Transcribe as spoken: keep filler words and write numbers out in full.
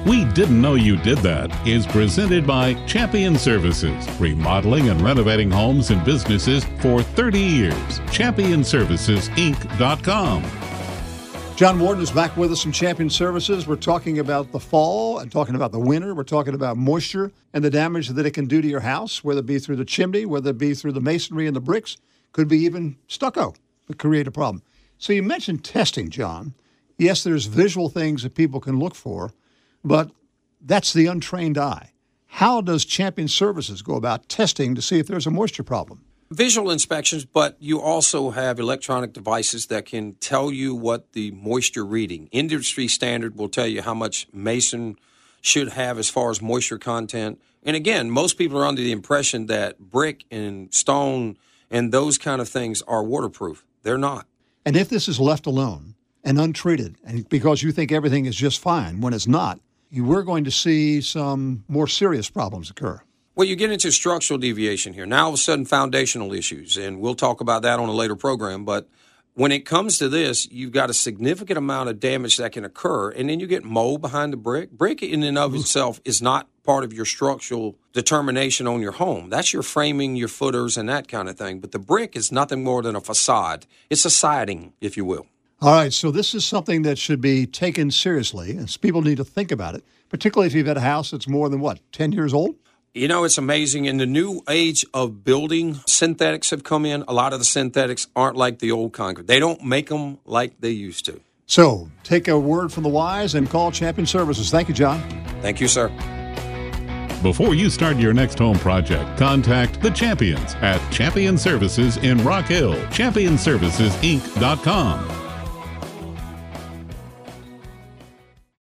We Didn't Know You Did That is presented by Champion Services, remodeling and renovating homes and businesses for thirty years. champion services inc dot com. John Warden is back with us from Champion Services. We're talking about the fall and talking about the winter. We're talking about moisture and the damage that it can do to your house, whether it be through the chimney, whether it be through the masonry and the bricks, could be even stucco that create a problem. So you mentioned testing, John. Yes, there's visual things that people can look for, but that's the untrained eye. How does Champion Services go about testing to see if there's a moisture problem? Visual inspections, but you also have electronic devices that can tell you what the moisture reading. Industry standard will tell you how much mason should have as far as moisture content. And again, most people are under the impression that brick and stone and those kind of things are waterproof. They're not. And if this is left alone and untreated, and because you think everything is just fine when it's not, we're going to see some more serious problems occur. Well, you get into structural deviation here. Now, all of a sudden, foundational issues, and we'll talk about that on a later program. But when it comes to this, you've got a significant amount of damage that can occur, and then you get mold behind the brick. Brick in and of itself is not part of your structural determination on your home. That's your framing, your footers, and that kind of thing. But the brick is nothing more than a facade. It's a siding, if you will. All right, so this is something that should be taken seriously, and people need to think about it, particularly if you've had a house that's more than, what, ten years old? You know, it's amazing. In the new age of building, synthetics have come in. A lot of the synthetics aren't like the old concrete. They don't make them like they used to. So take a word from the wise and call Champion Services. Thank you, John. Thank you, sir. Before you start your next home project, contact the Champions at Champion Services in Rock Hill. champion services inc dot com.